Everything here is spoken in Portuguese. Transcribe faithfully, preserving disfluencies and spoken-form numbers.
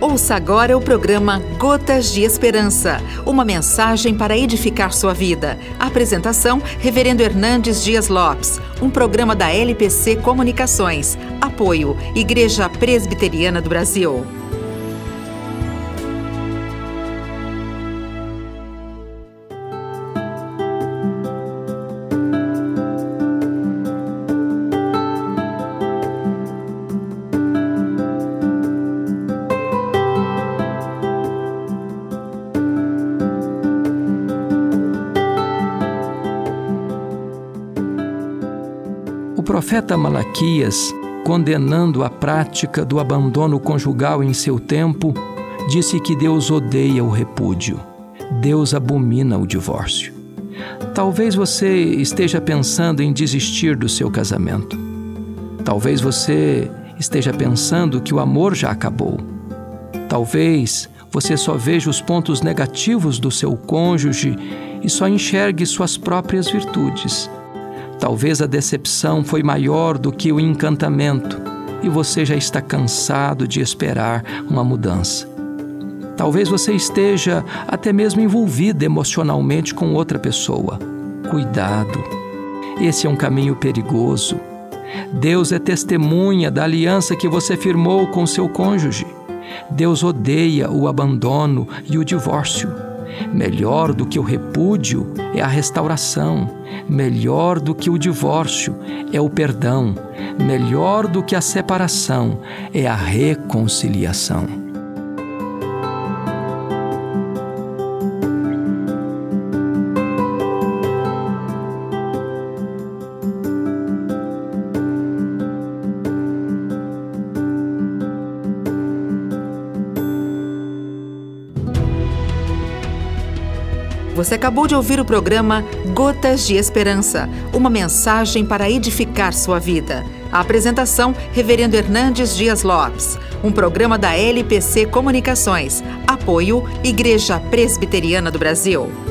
Ouça agora o programa Gotas de Esperança, uma mensagem para edificar sua vida. Apresentação, Reverendo Hernandes Dias Lopes, um programa da L P C Comunicações. Apoio, Igreja Presbiteriana do Brasil. O profeta Malaquias, condenando a prática do abandono conjugal em seu tempo, disse que Deus odeia o repúdio. Deus abomina o divórcio. Talvez você esteja pensando em desistir do seu casamento. Talvez você esteja pensando que o amor já acabou. Talvez você só veja os pontos negativos do seu cônjuge e só enxergue suas próprias virtudes. Talvez a decepção foi maior do que o encantamento e você já está cansado de esperar uma mudança. Talvez você esteja até mesmo envolvido emocionalmente com outra pessoa. Cuidado! Esse é um caminho perigoso. Deus é testemunha da aliança que você firmou com seu cônjuge. Deus odeia o abandono e o divórcio. Melhor do que o repúdio é a restauração. Melhor do que o divórcio é o perdão. Melhor do que a separação é a reconciliação. Você acabou de ouvir o programa Gotas de Esperança, uma mensagem para edificar sua vida. A apresentação, Reverendo Hernandes Dias Lopes, um programa da L P C Comunicações. Apoio, Igreja Presbiteriana do Brasil.